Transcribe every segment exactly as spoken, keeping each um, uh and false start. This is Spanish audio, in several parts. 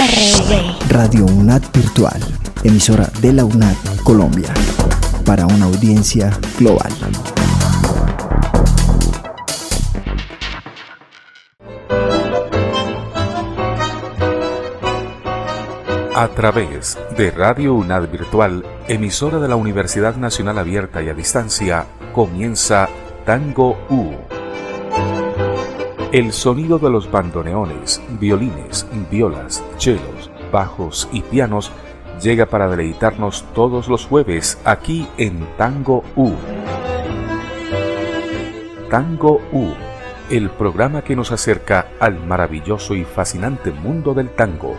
R V. Radio UNAD Virtual, emisora de la UNAD Colombia, para una audiencia global. A través de Radio UNAD Virtual, emisora de la Universidad Nacional Abierta y a Distancia, comienza Tango U. El sonido de los bandoneones, violines, violas, chelos, bajos y pianos llega para deleitarnos todos los jueves aquí en Tango U. Tango U, el programa que nos acerca al maravilloso y fascinante mundo del tango.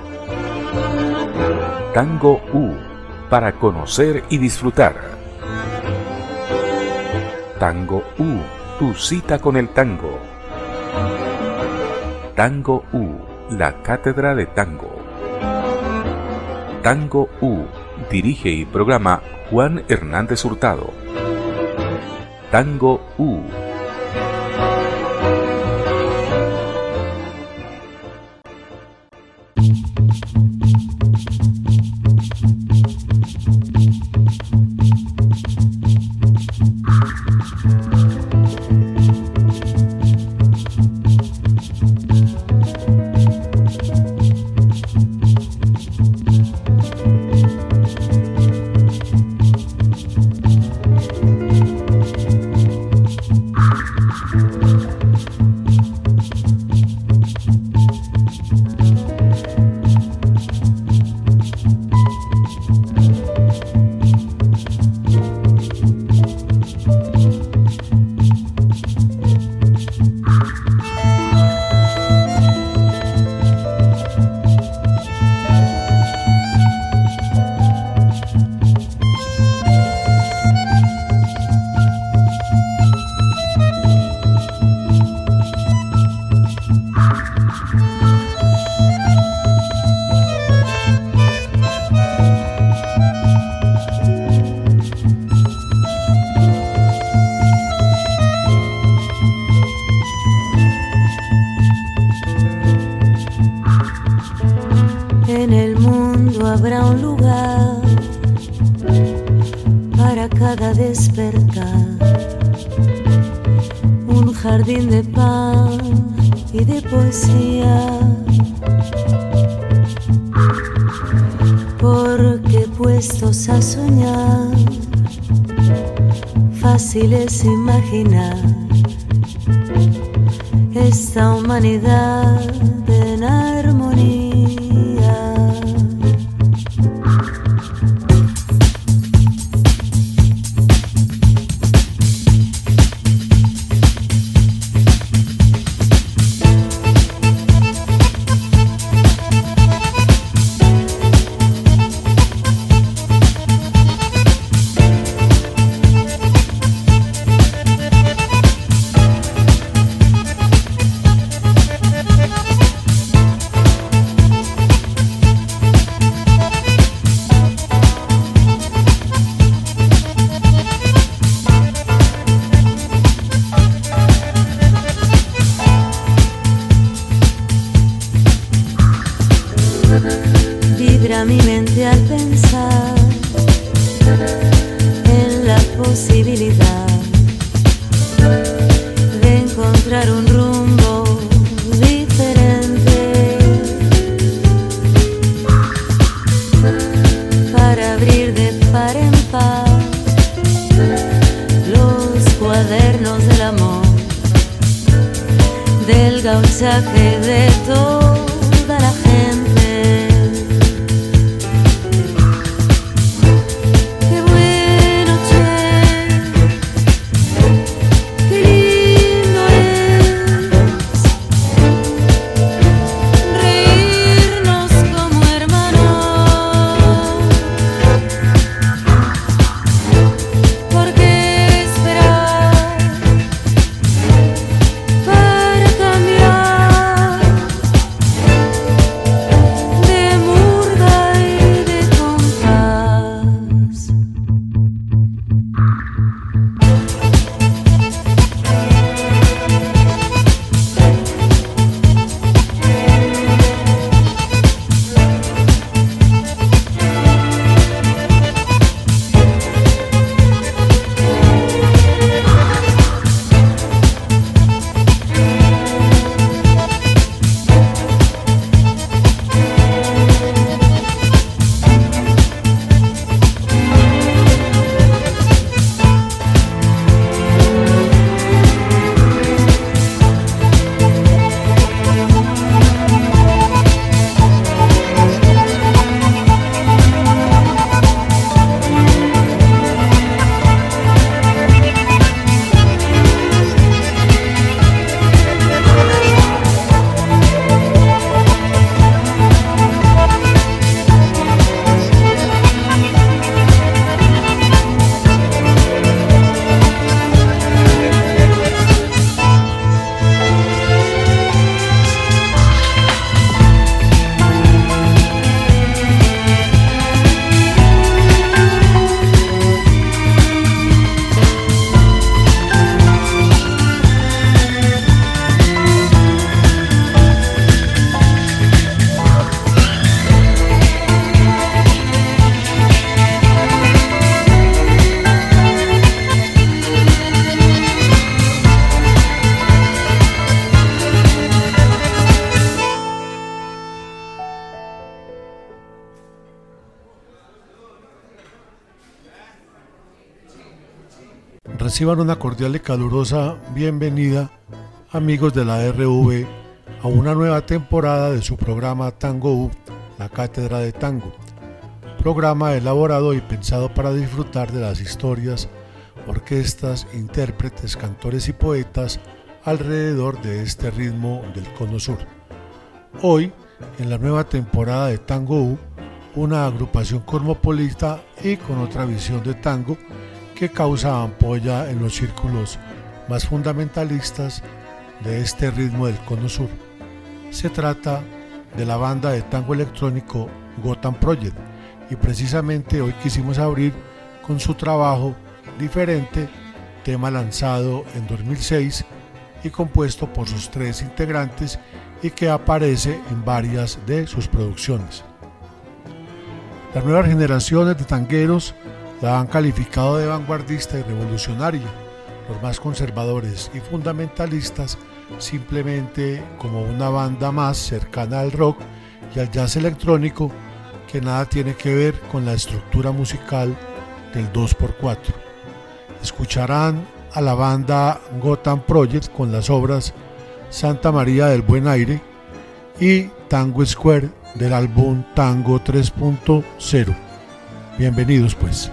Tango U, para conocer y disfrutar. Tango U, tu cita con el tango. Tango U, la cátedra de tango. Tango U, dirige y programa Juan Hernández Hurtado. Tango U. Es imaginar esta humanidad en armonía. Para cambiar Reciban una cordial y calurosa bienvenida, amigos de la R V, a una nueva temporada de su programa Tango U, la Cátedra de Tango, programa elaborado y pensado para disfrutar de las historias, orquestas, intérpretes, cantores y poetas alrededor de este ritmo del Cono Sur. Hoy, en la nueva temporada de Tango U, una agrupación cosmopolita y con otra visión de tango que causa ampolla en los círculos más fundamentalistas de este ritmo del Cono Sur. Se trata de la banda de tango electrónico Gotham Project, y precisamente hoy quisimos abrir con su trabajo Diferente, tema lanzado en dos mil seis y compuesto por sus tres integrantes y que aparece en varias de sus producciones. Las nuevas generaciones de tangueros la han calificado de vanguardista y revolucionaria, los más conservadores y fundamentalistas simplemente como una banda más cercana al rock y al jazz electrónico que nada tiene que ver con la estructura musical del dos por cuatro. Escucharán a la banda Gotham Project con las obras Santa María del Buen Aire y Tango Square del álbum Tango tres punto cero. Bienvenidos pues.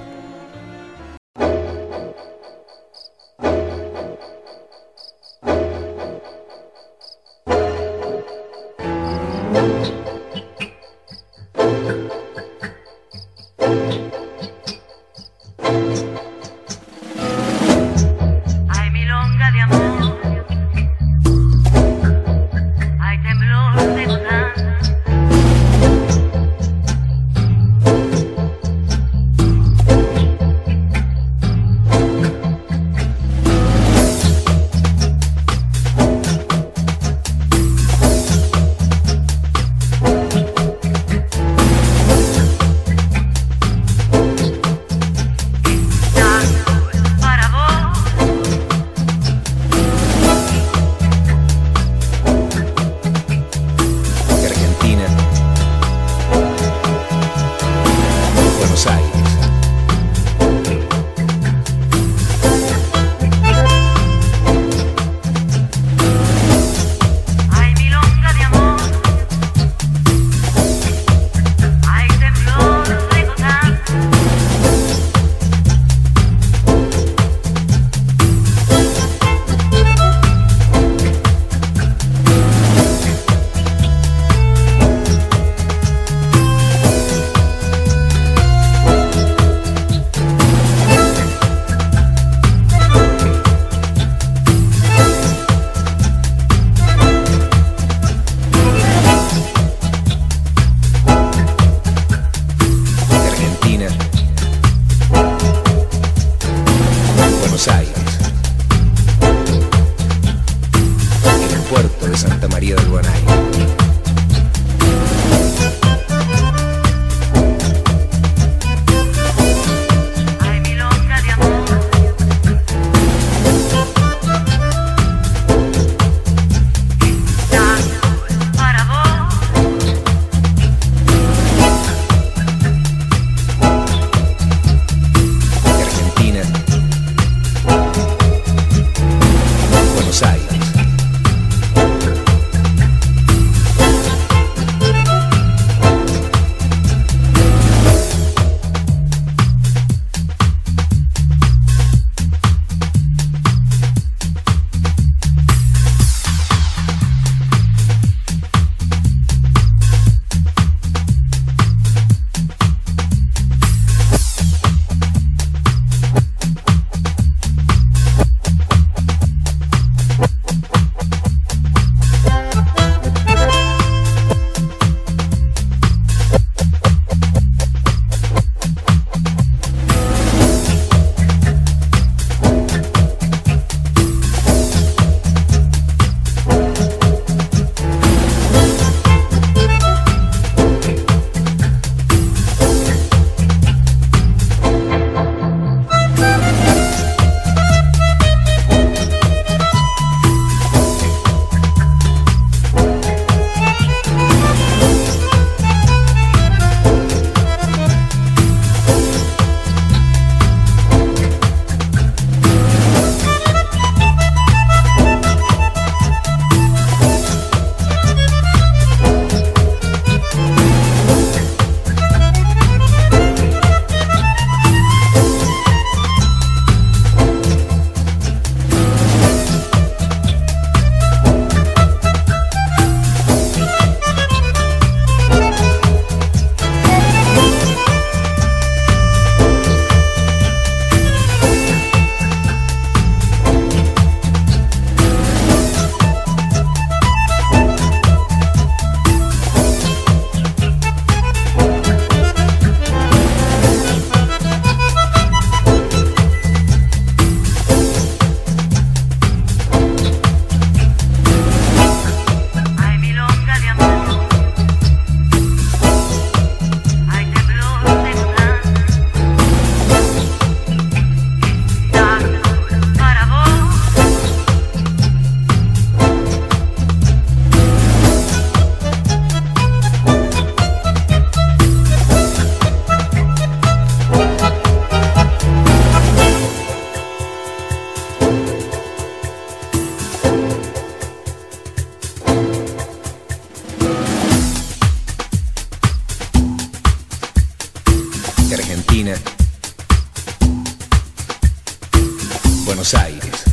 Buenos Aires,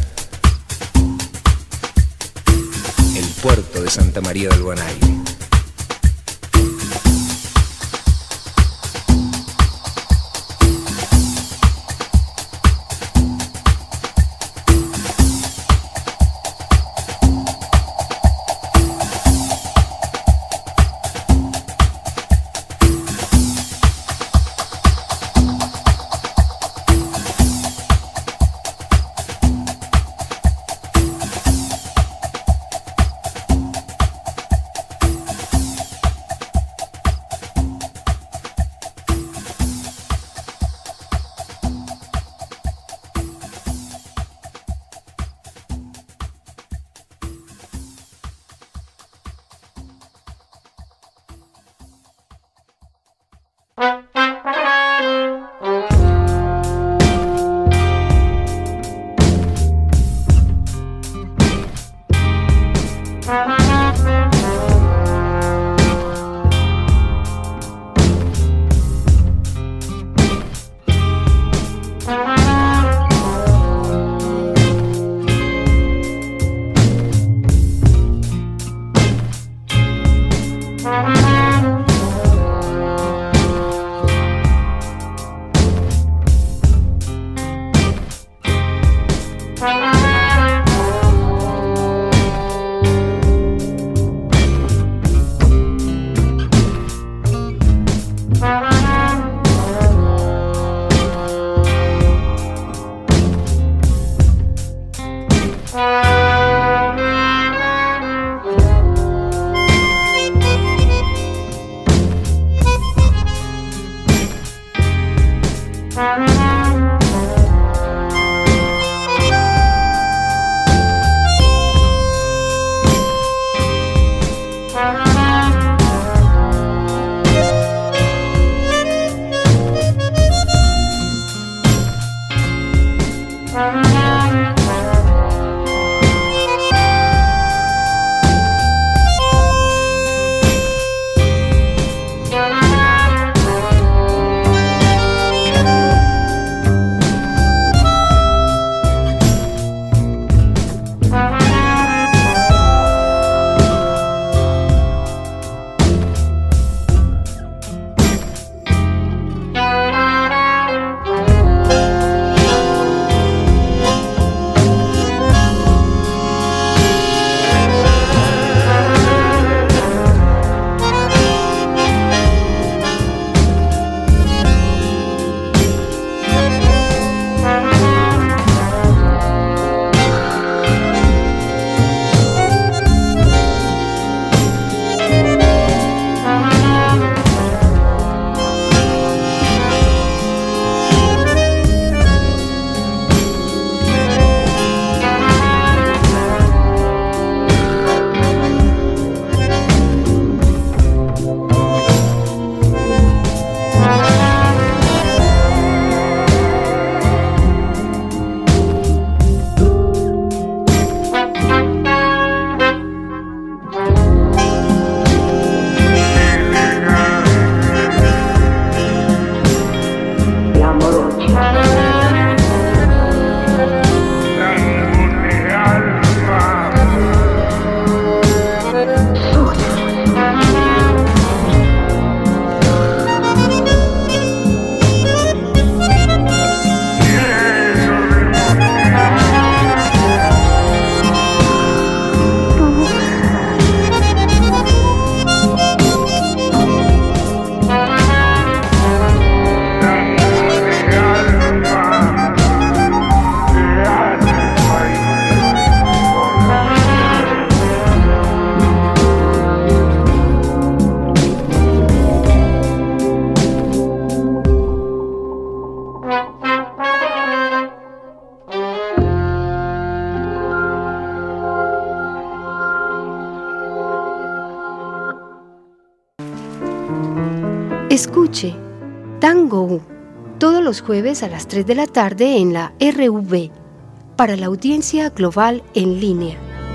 el puerto de Santa María del Buen Aire. Escuche Tango U todos los jueves a las tres de la tarde en la R V para la audiencia global en línea.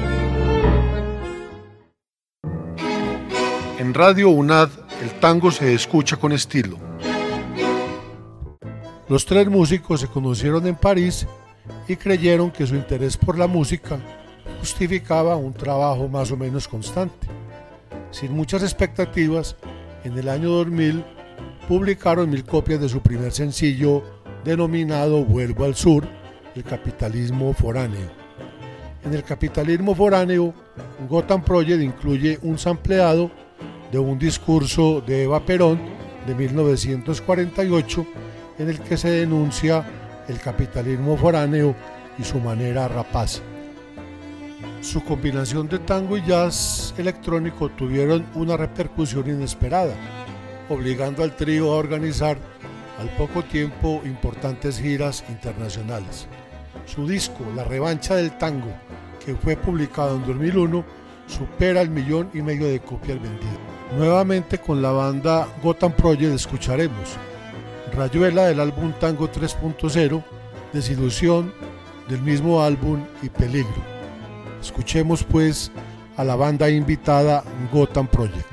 En Radio UNAD el tango se escucha con estilo. Los tres músicos se conocieron en París y creyeron que su interés por la música justificaba un trabajo más o menos constante. Sin muchas expectativas, en el año dos mil publicaron mil copias de su primer sencillo denominado Vuelvo al Sur, el capitalismo foráneo. En el capitalismo foráneo, Gotham Project incluye un sampleado de un discurso de Eva Perón de mil novecientos cuarenta y ocho en el que se denuncia el capitalismo foráneo y su manera rapaz. Su combinación de tango y jazz electrónico tuvieron una repercusión inesperada, obligando al trío a organizar al poco tiempo importantes giras internacionales. Su disco La Revancha del Tango, que fue publicado en dos mil uno, supera el millón y medio de copias vendidas. Nuevamente con la banda Gotham Project escucharemos Rayuela del álbum Tango tres punto cero, Desilusión del mismo álbum y Peligro. Escuchemos pues a la banda invitada Gotham Project.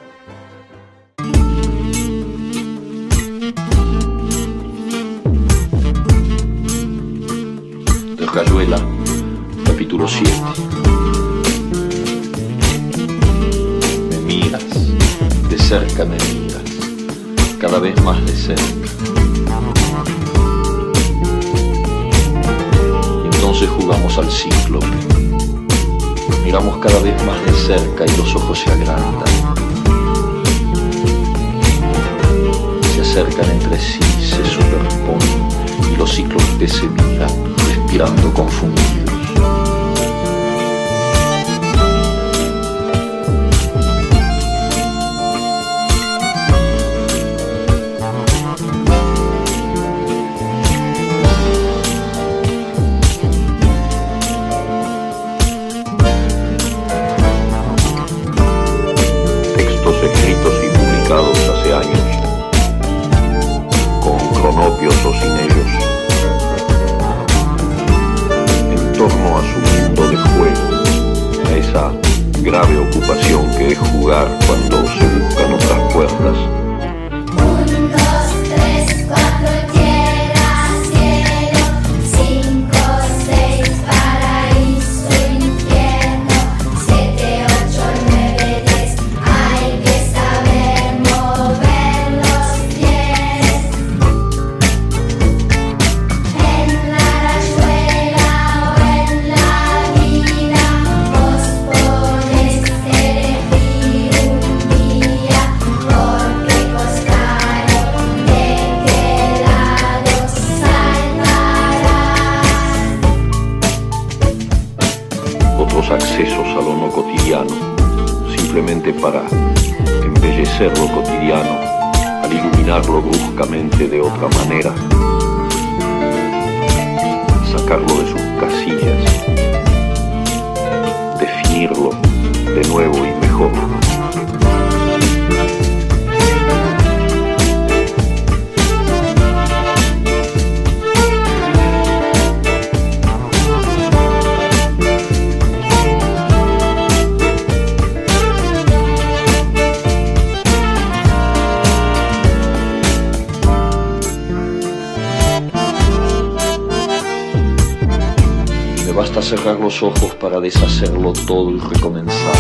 De Rayuela, capítulo siete. Me miras, de cerca me miras, cada vez más de cerca. Entonces jugamos al cíclope. Miramos cada vez más de cerca y los ojos se agrandan. Se acercan entre sí, se superponen y los cíclopes se miran, respirando confundidos. Hace años, con cronopios o sin ellos, en torno a su mundo de juego, a esa grave ocupación que es jugar cuando se buscan otras puertas. Un, dos, tres, cuatro, tierra, cielo, cinco, seis, paraíso, infierno, siete, ocho, nueve, diez, hay que saber mover los pies. En la rayuela o en la vida, vos podés elegir un día, porque costado de qué lado saltarás. Otros accesos a lo no cotidiano, simplemente para embellecer lo cotidiano, al iluminarlo bruscamente de otra manera, sacarlo de sus casillas, definirlo de nuevo y mejor. Basta cerrar los ojos para deshacerlo todo y recomenzar.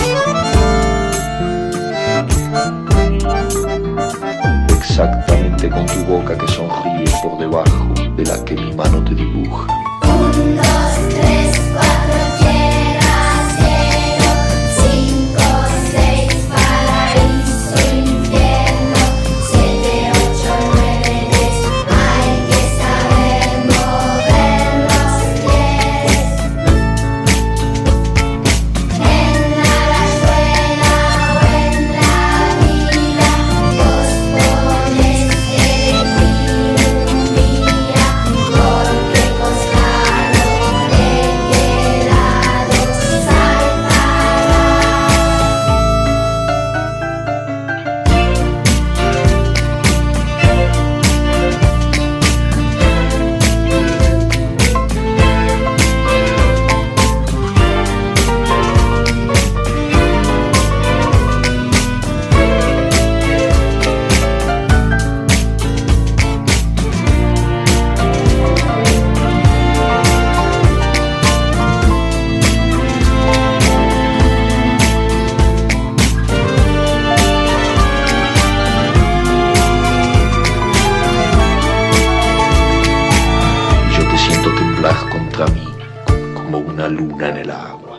Exactamente con tu boca que sonríe por debajo de la que mi mano te dibuja. Un, dos, tres, cuatro, tierra, cielo, cinco, seis, paraíso, infierno, siete, ocho, nueve, diez, hay que saber mover los pies. En la rayuela o en la vida, vos podés elegir un día, porque costado luna en el agua.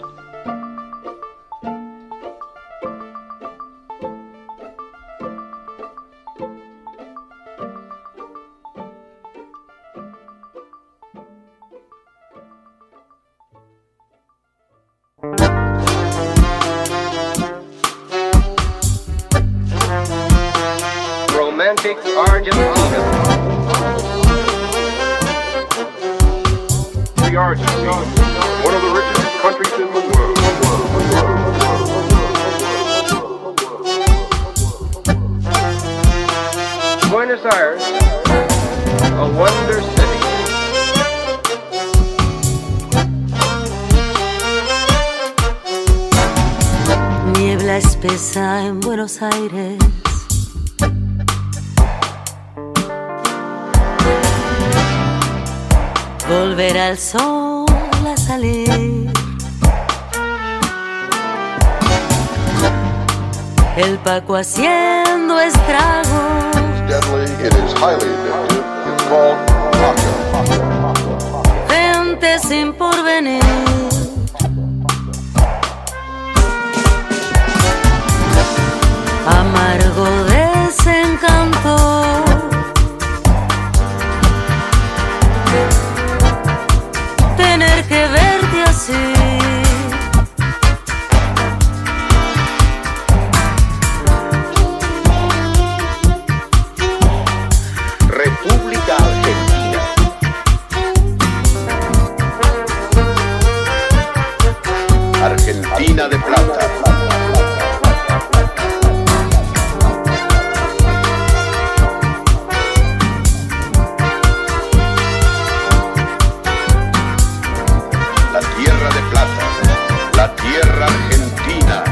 Romantic Argentina. The Argentina, one of the richest countries in the world. Buenos Aires, a wonder city. Niebla espesa en Buenos Aires. Volverá el sol a salir. El Paco haciendo estragos. Deadly, it is highly addictive. It's called Paco. Gente sin porvenir. Amargo desencanto. Tener que verte así. República Argentina. Argentina de plata. La tierra de plata. La tierra argentina.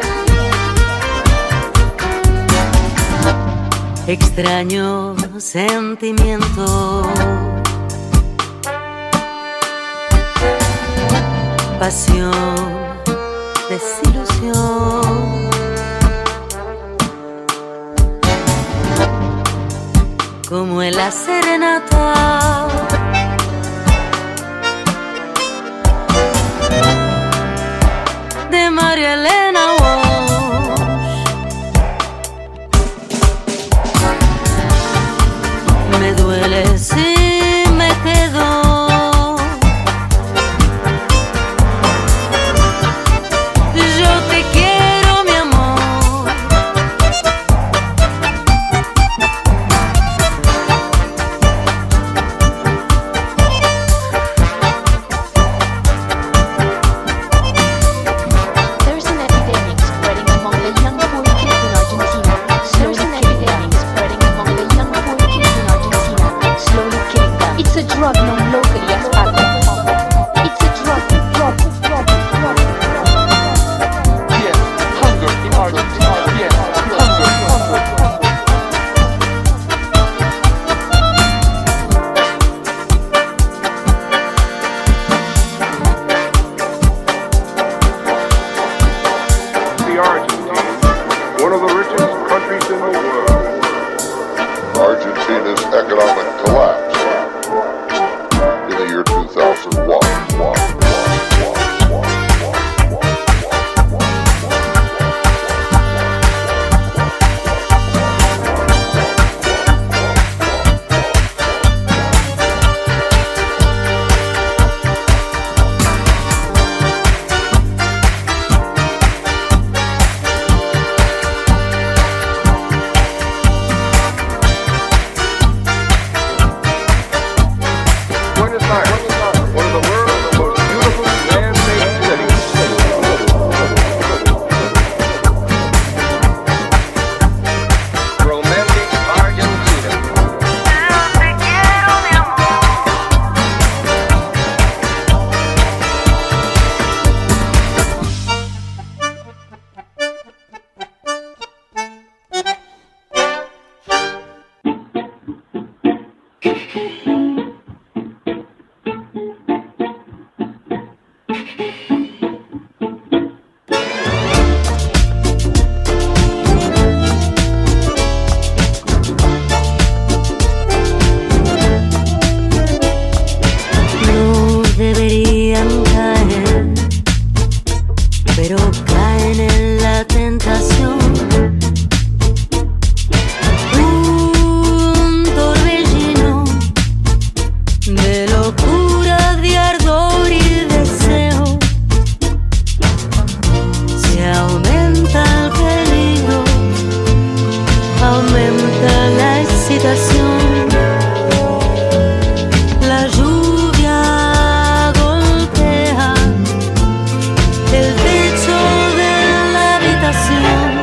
Extraño sentimiento. Pasión, desilusión. Como en la serenata. De María Elena Walsh. Me duele si me quedo. Yo te quiero, mi amor. There's an epidemic spreading among the young poor kids in Argentina. There's an epidemic spreading among the young poor kids in Argentina, slowly killing them. It's a drug known locally as Paco. It's a drug, drug, drug, drug. Yes, hunger in Argentina. Yes, hunger, hunger. The Argentina, one of the richest countries in the world. Argentina's economic collapse in the year two thousand one. Buenos Aires, one of the world's most beautiful man-made cities. Romantic Argentina. No deberían caer toda la excitación. La lluvia golpea el techo de la habitación.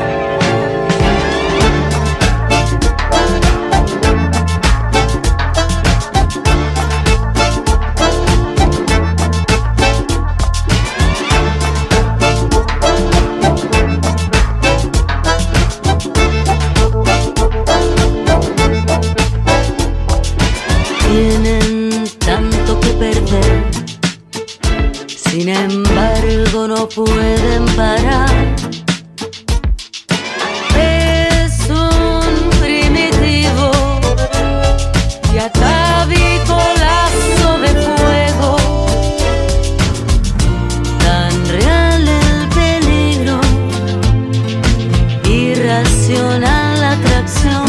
Tienen tanto que perder, sin embargo no pueden parar. Es un primitivo y atávico lazo de fuego, tan real el peligro, irracional la atracción.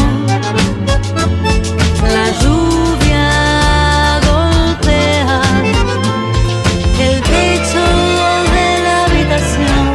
La lluvia golpea el techo de la habitación.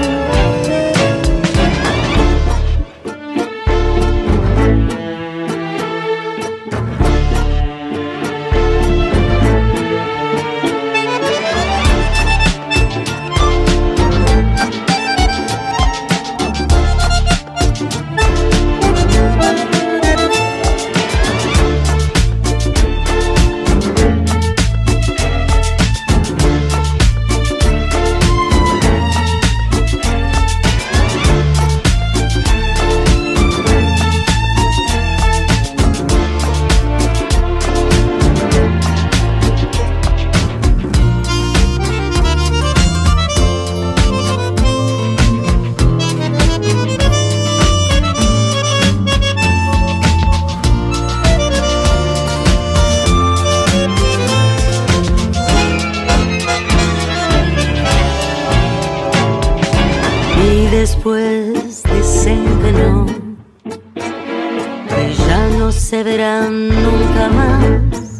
Y después dicen que no, que ya no se verán nunca más.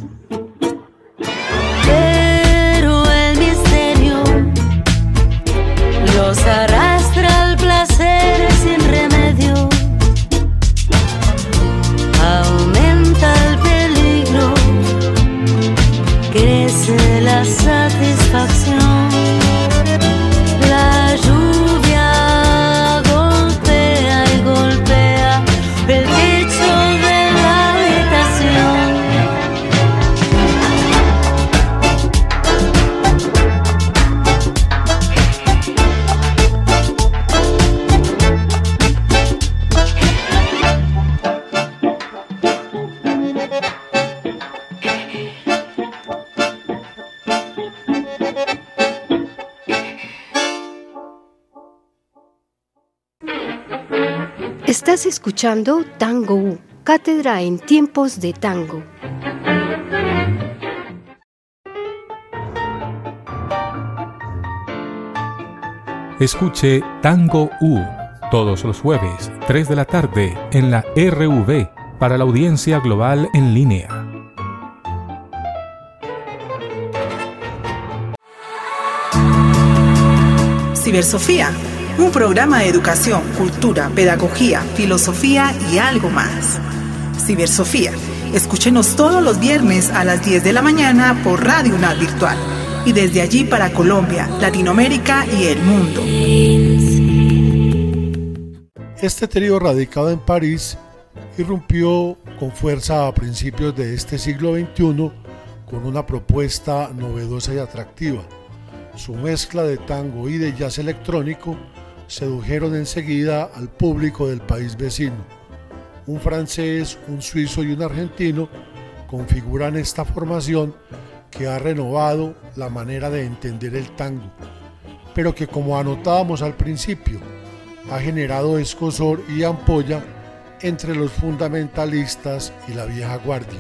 Pero el misterio los arrastra al placer sin remedio. Aumenta el peligro, crece la satisfacción. La lluvia golpea y golpea el techo de la habitación. Estás escuchando Tango U, cátedra en tiempos de tango. Escuche Tango U todos los jueves, tres de la tarde, en la R V, para la audiencia global en línea. Cibersofía, un programa de educación, cultura, pedagogía, filosofía y algo más. Cibersofía, escúchenos todos los viernes a las diez de la mañana por Radio UNAD Virtual y desde allí para Colombia, Latinoamérica y el mundo. Este trío, radicado en París, irrumpió con fuerza a principios de este siglo veintiuno con una propuesta novedosa y atractiva. Su mezcla de tango y de jazz electrónico sedujeron enseguida al público del país vecino. Un francés, un suizo y un argentino configuran esta formación que ha renovado la manera de entender el tango, pero que, como anotábamos al principio, ha generado escozor y ampolla entre los fundamentalistas y la vieja guardia.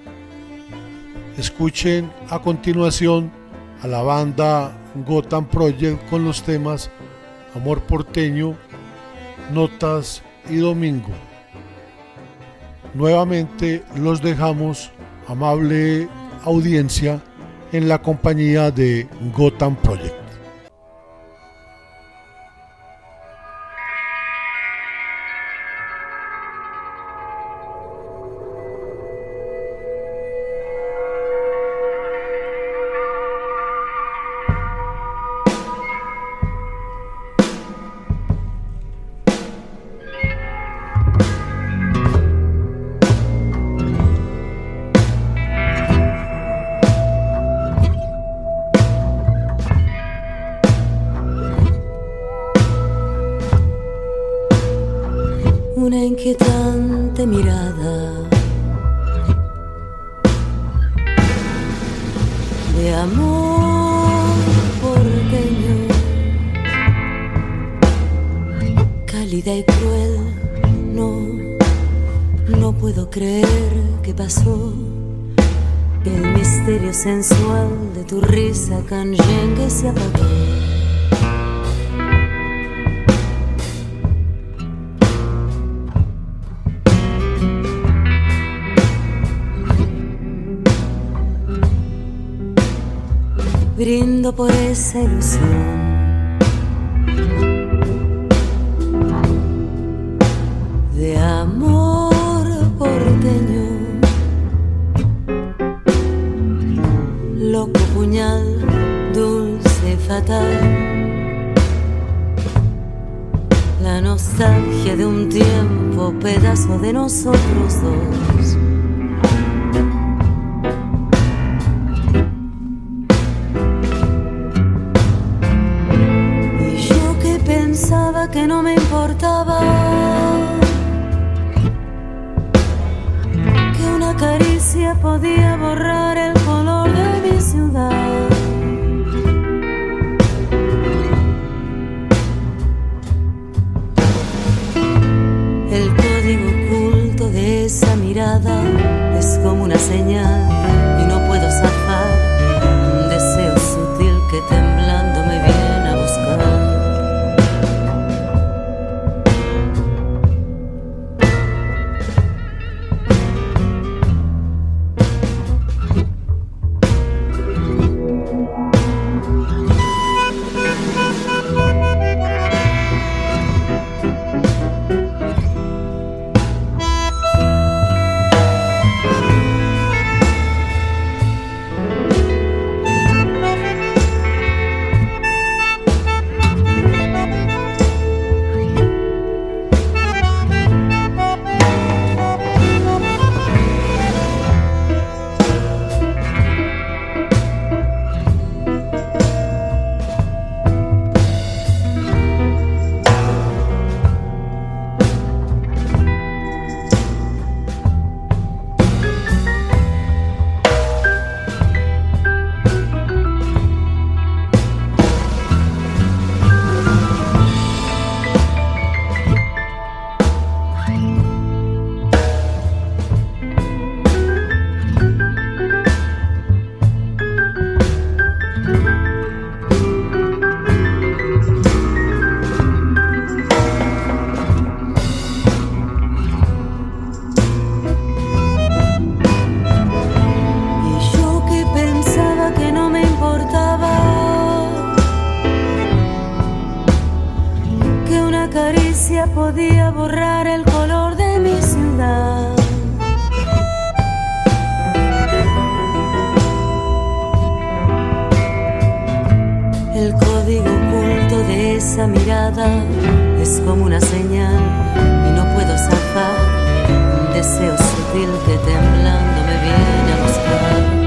Escuchen a continuación a la banda Gotham Project con los temas Amor Porteño, Notas y Domingo. Nuevamente los dejamos, amable audiencia, en la compañía de Gotham Project. inquietante mirada de amor porteño, cálida y cruel, no, no puedo creer que pasó, que el misterio sensual de tu risa canyengue se apagó. Brindo por esa ilusión de amor porteño, loco puñal, dulce, fatal, la nostalgia de un tiempo, pedazo de nosotros dos. Que no me importaba, que una caricia podía borrar el color de mi ciudad. El código oculto de esa mirada es como una señal y no puedo zafar un deseo sutil que temblando me viene a buscar. Podía borrar el color de mi ciudad. El código oculto de esa mirada es como una señal y no puedo zafar un deseo sutil que temblando me viene a buscar.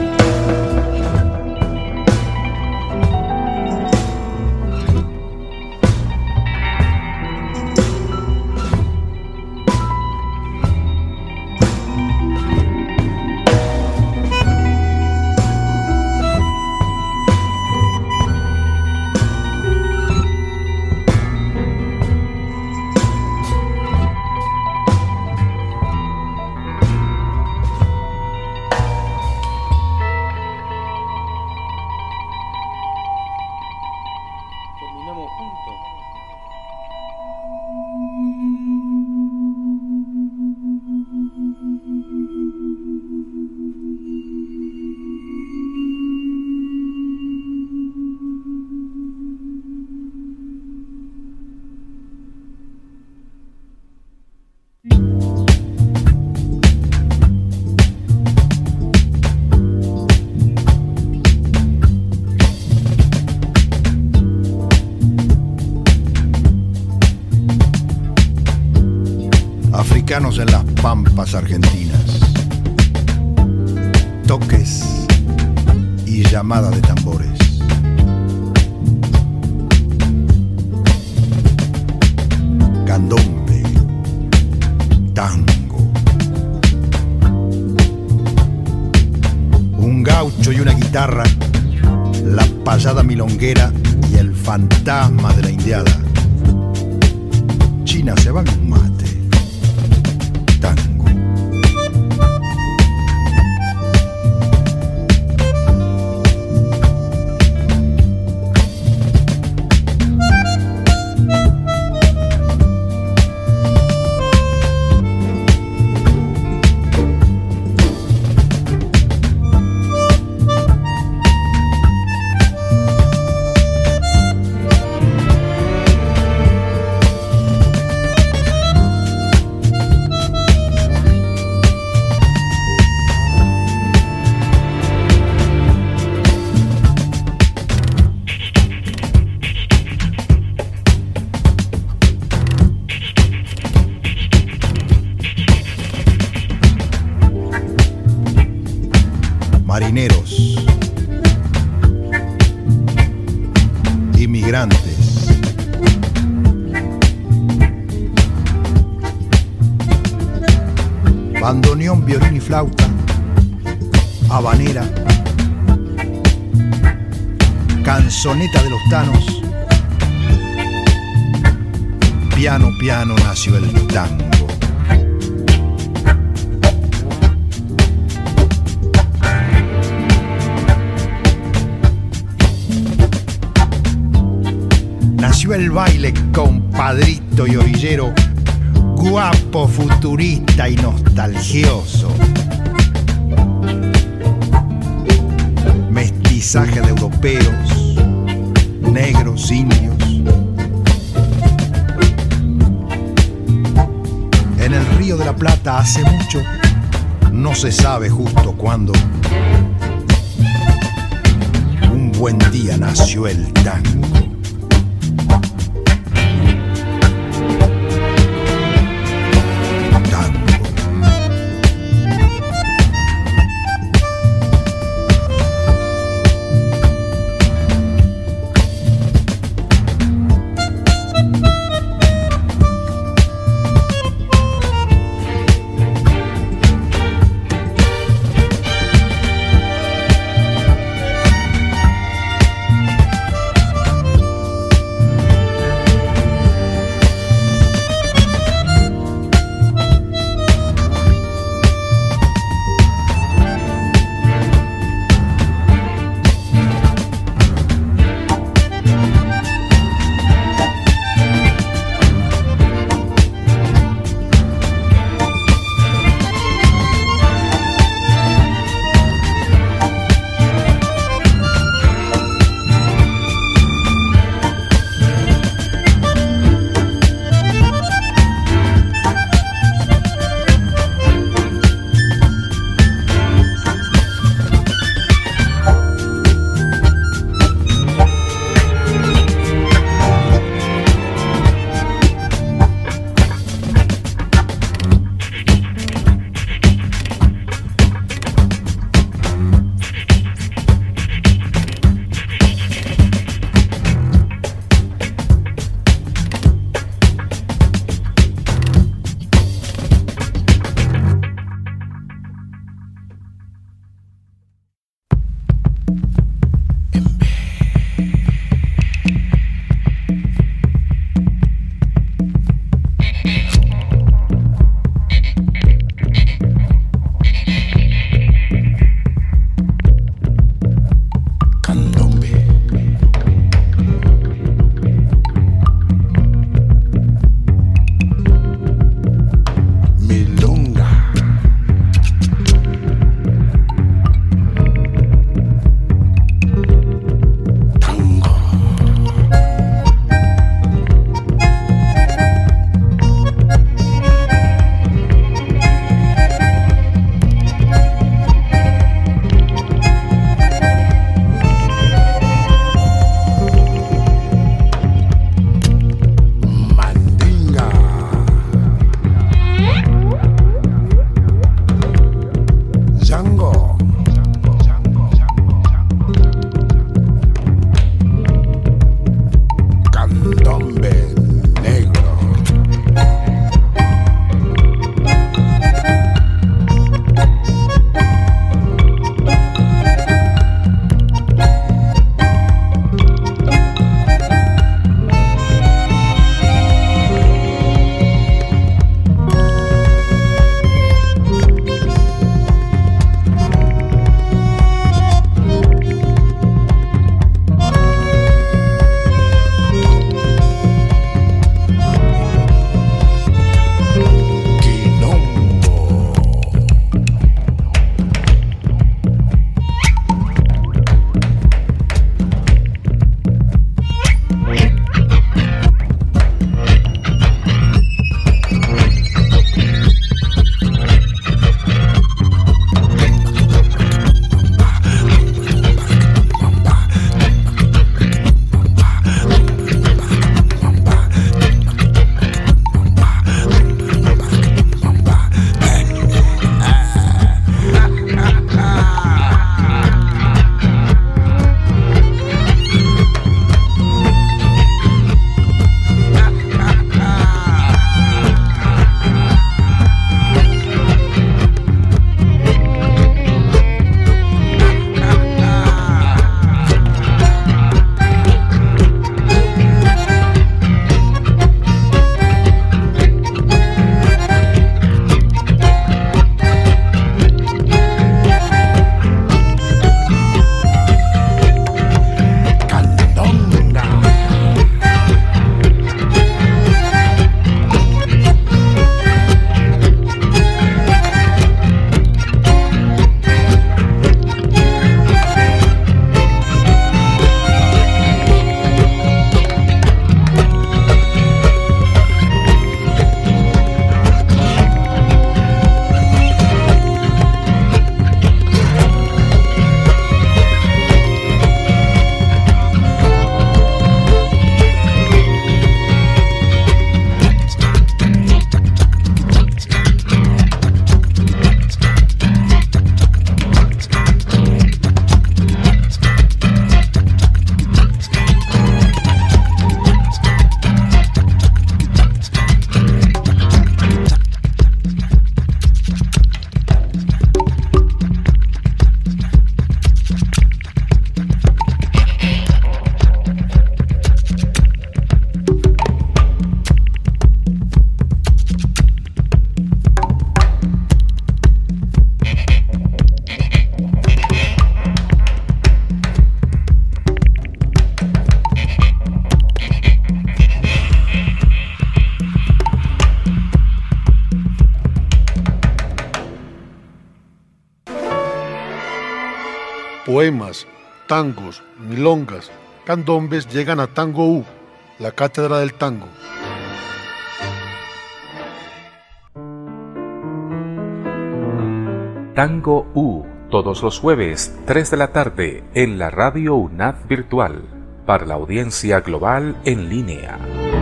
Africanos en las pampas argentinas, toques y llamada de tambores. Candombe, tango. Un gaucho y una guitarra, la payada milonguera y el fantasma de la indiada. China se va un mate, tango. Marineros, inmigrantes, bandoneón, violín y flauta, habanera, canzoneta de los tanos, piano, piano nació el tango. Nació el baile, compadrito y orillero, guapo, futurista y nostalgioso. Mestizaje de europeos, negros, indios. En el Río de la Plata hace mucho, no se sabe justo cuándo, un buen día nació el tango. poemas, tangos, milongas, candombes llegan a Tango U, la cátedra del tango. Tango U, todos los jueves, tres de la tarde, en la Radio UNAD Virtual, para la audiencia global en línea.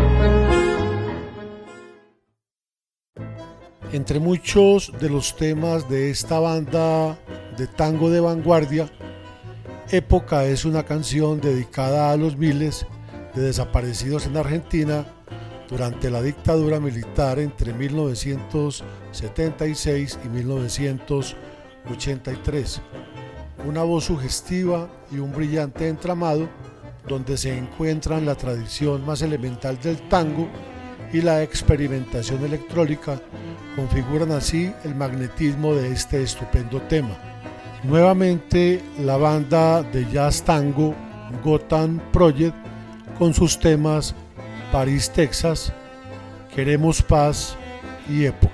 Entre muchos de los temas de esta banda de tango de vanguardia, Época es una canción dedicada a los miles de desaparecidos en Argentina durante la dictadura militar entre mil novecientos setenta y seis y mil novecientos ochenta y tres. Una voz sugestiva y un brillante entramado donde se encuentran la tradición más elemental del tango y la experimentación electrónica configuran así el magnetismo de este estupendo tema. Nuevamente la banda de jazz tango Gotham Project con sus temas París, Texas, Queremos Paz y Época.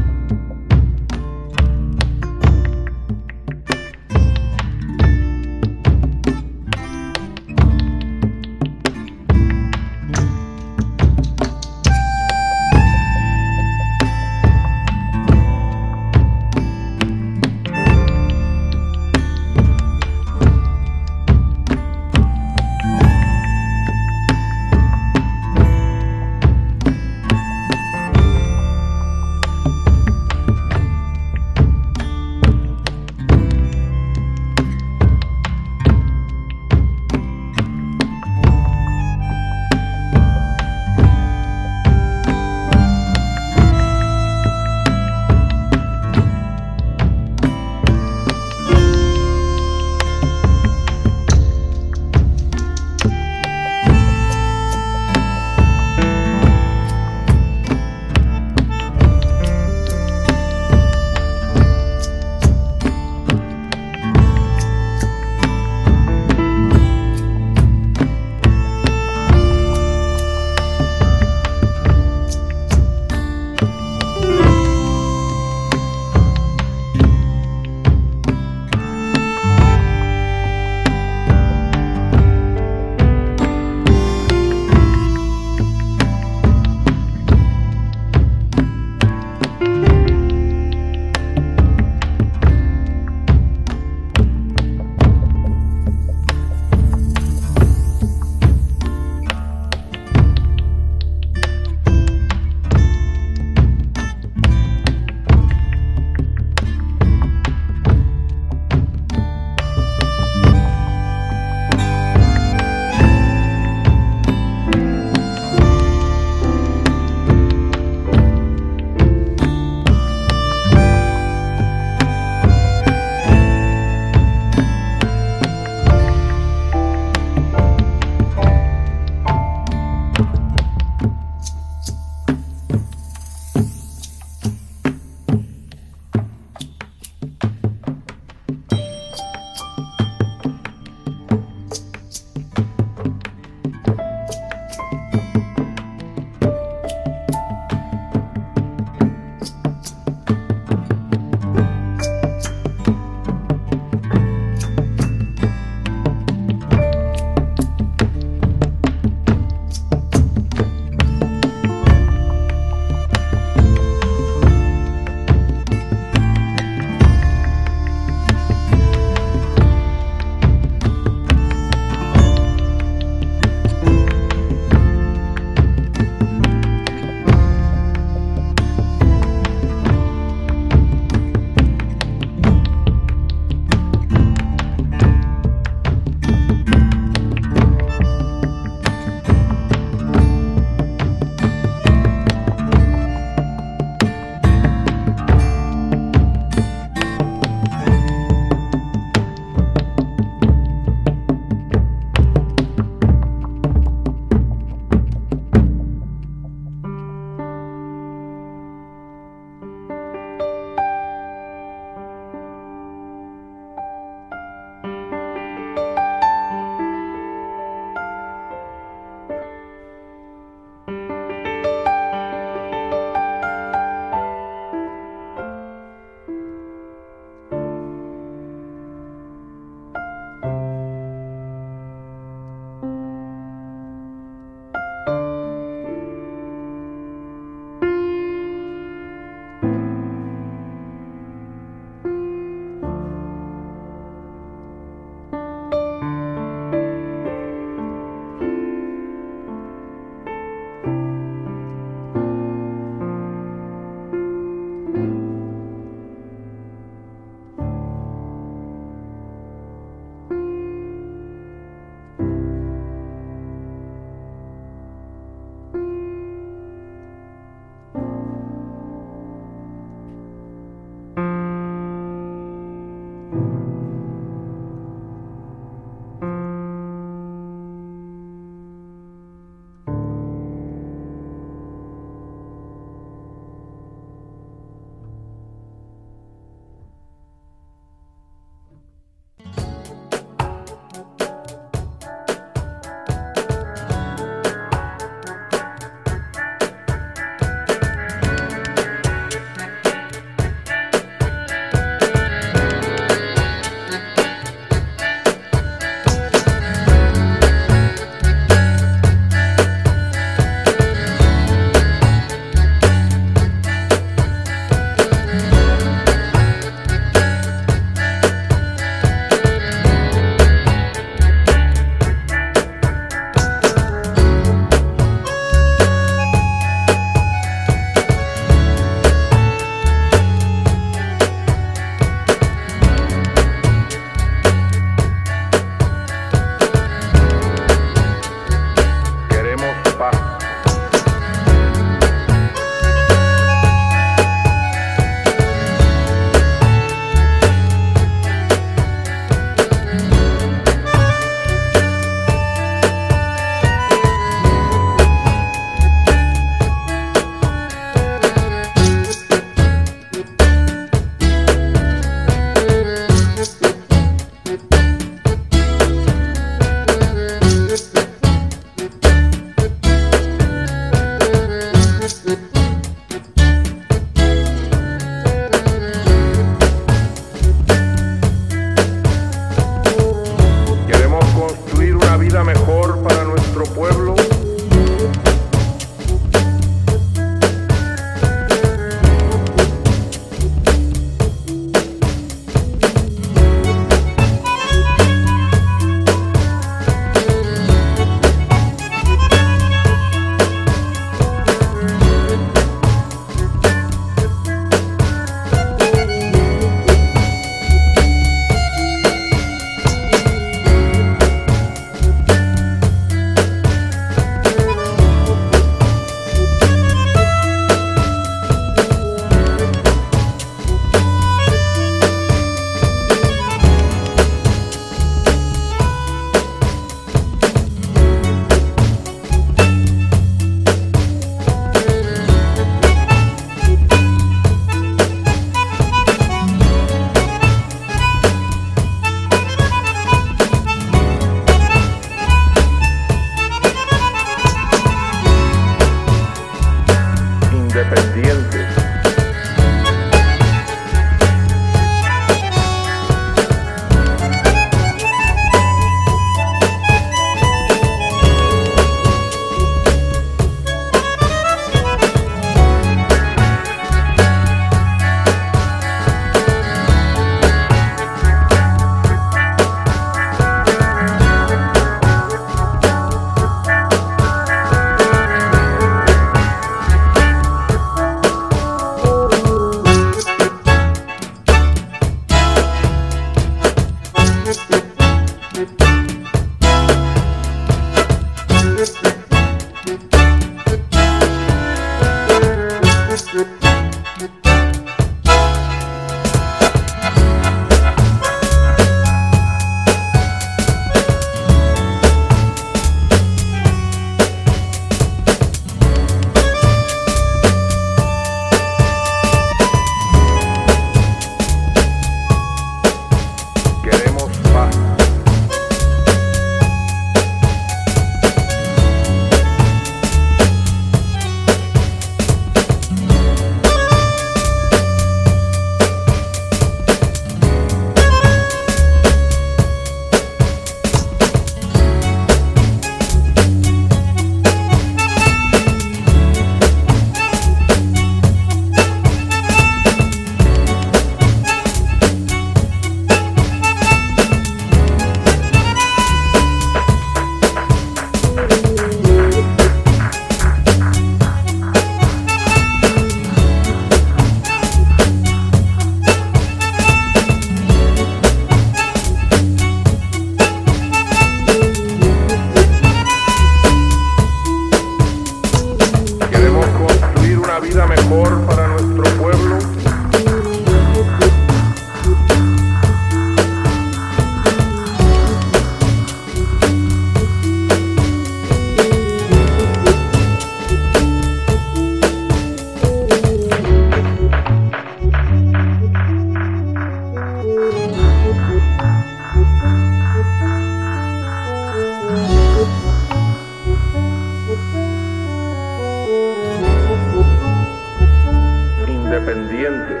pendientes.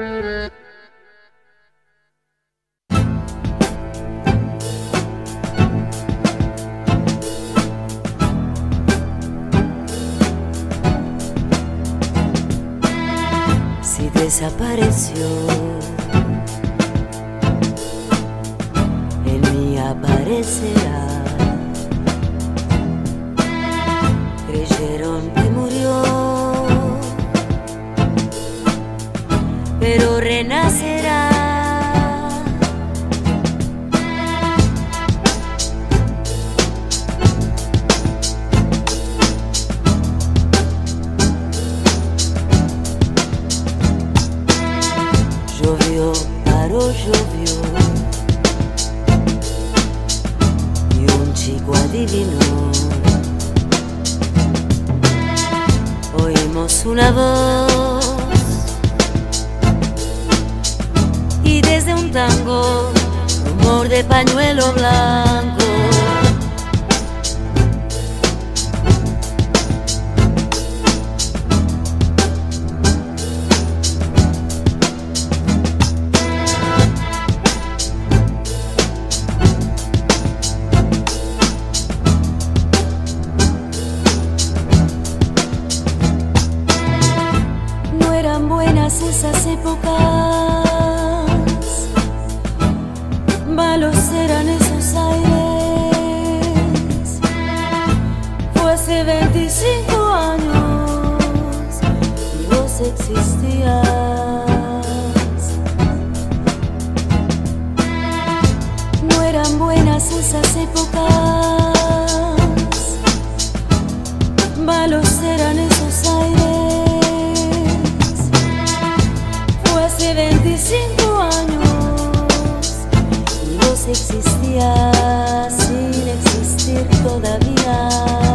Si desapareció, en mí aparecerá. Creyeron que murió, pero renacerá. Llovió, paró, llovió, y un chico adivinó. Oímos una voz y desde un tango, rumor de pañuelo blanco. Esas épocas, malos eran esos aires. Fue hace veinticinco años y vos existías. No eran buenas esas épocas, malos eran esos aires. Hace veinticinco años y vos existías sin existir todavía.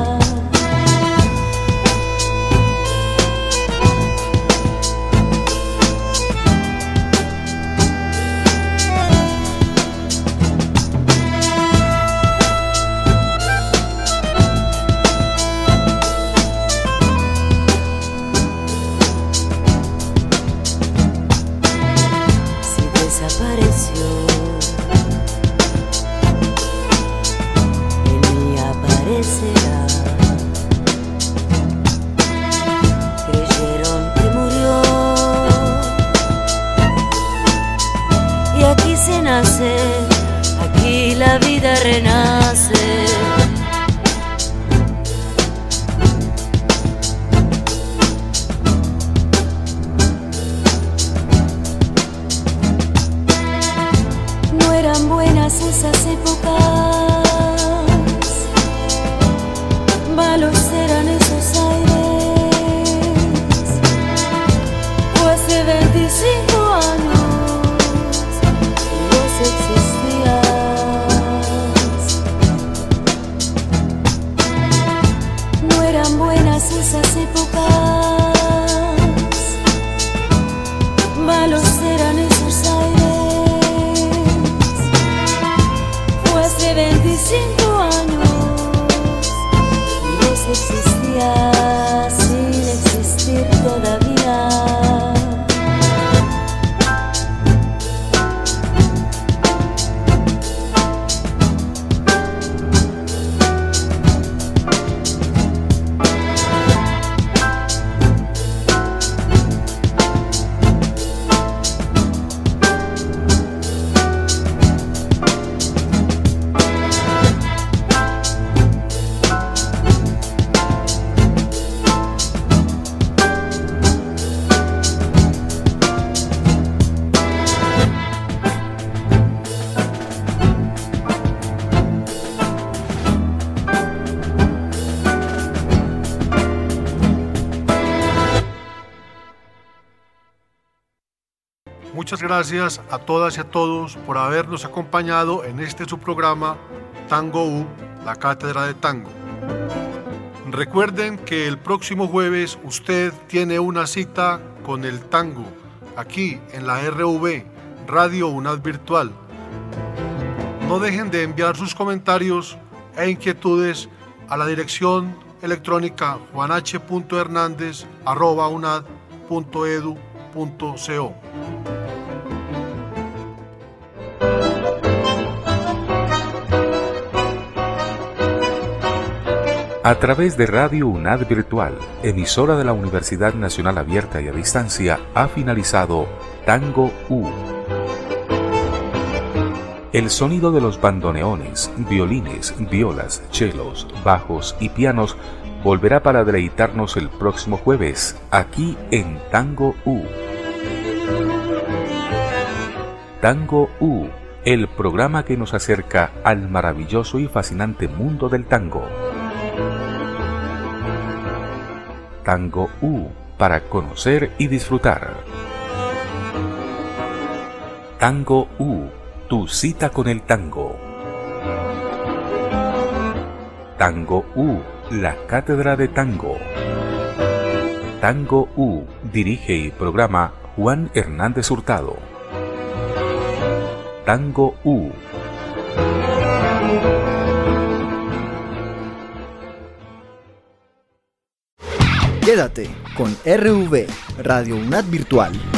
Desapareció, en mí aparecerá. Creyeron que murió, y aquí se nace, aquí la vida renace. Eran buenas esas épocas, malos eran esos aires. Fue hace veinticinco años y vos existías. No eran buenas esas épocas, malos eran esos aires. Hace veinticinco años y vos existías sin existir todavía. Muchas gracias a todas y a todos por habernos acompañado en este su programa Tango U, la Cátedra de Tango. Recuerden que el próximo jueves usted tiene una cita con el tango aquí en la R V, Radio UNAD Virtual. No dejen de enviar sus comentarios e inquietudes a la dirección electrónica juan h punto hernandez arroba unad punto edu punto co. A través de Radio UNAD Virtual, emisora de la Universidad Nacional Abierta y a Distancia, ha finalizado Tango U. El sonido de los bandoneones, violines, violas, chelos, bajos y pianos volverá para deleitarnos el próximo jueves, aquí en Tango U. Tango U, el programa que nos acerca al maravilloso y fascinante mundo del tango. Tango U, para conocer y disfrutar. Tango U, tu cita con el tango. Tango U, la cátedra de tango. Tango U, dirige y programa Juan Hernández Hurtado. Tango U. Quédate con R V, Radio UNAD Virtual.